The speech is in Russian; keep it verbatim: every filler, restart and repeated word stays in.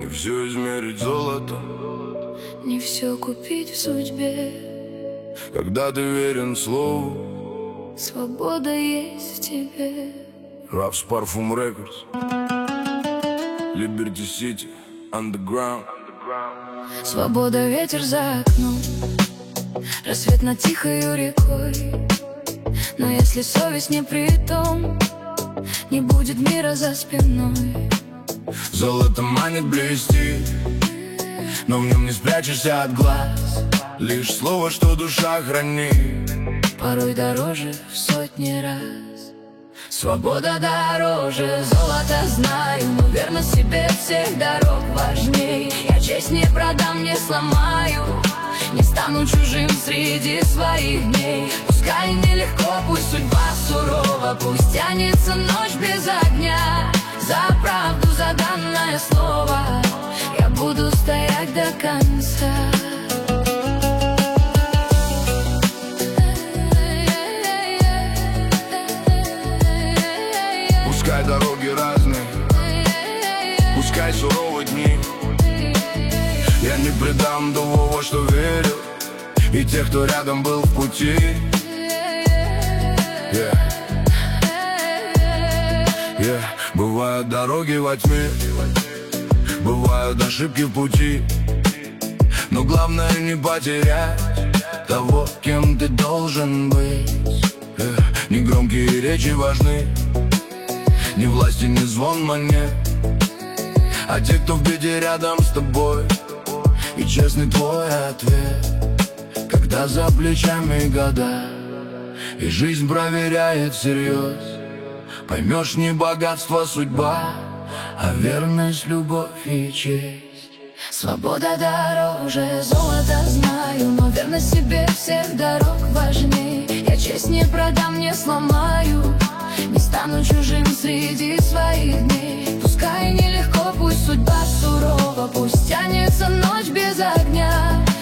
Не все измерить золотом, не все купить в судьбе. когда ты верен слову, свобода есть в тебе. Рафс Парфум Рекордс, Liberty City, Underground. Свобода, ветер за окном, рассвет над тихою рекой. Но если совесть не при том, не будет мира за спиной. Золото манит блести, но в нем не спрячешься от глаз. Лишь слово, что душа хранит, порой дороже в сотни раз. Свобода дороже золота, знаю, но верность себе всех дорог важней. Я честь не продам, не сломаю, не стану чужим среди своих дней. Пускай нелегко, пусть судьба сурова, пусть тянется ночь без огня. За правду, за данное слово я буду стоять до конца. Пускай дороги разные, пускай суровые дни, я не предам того, что верил, и тех, кто рядом был в пути. yeah. Yeah. Бывают дороги во тьме, бывают ошибки в пути, но главное не потерять того, кем ты должен быть. yeah. Негромкие речи важны, ни власти, ни звон монет, а те, кто в беде рядом с тобой, и честный твой ответ. Когда за плечами года, и жизнь проверяет всерьез, поймешь, не богатство судьба, а верность, любовь и честь. Свобода дороже золота, знаю, но верность себе всех дорог важней. Я честь не продам, не сломаю, не стану чужим среди своих дней. Пускай нелегко, пусть судьба сурова, пусть тянется ночь без огня.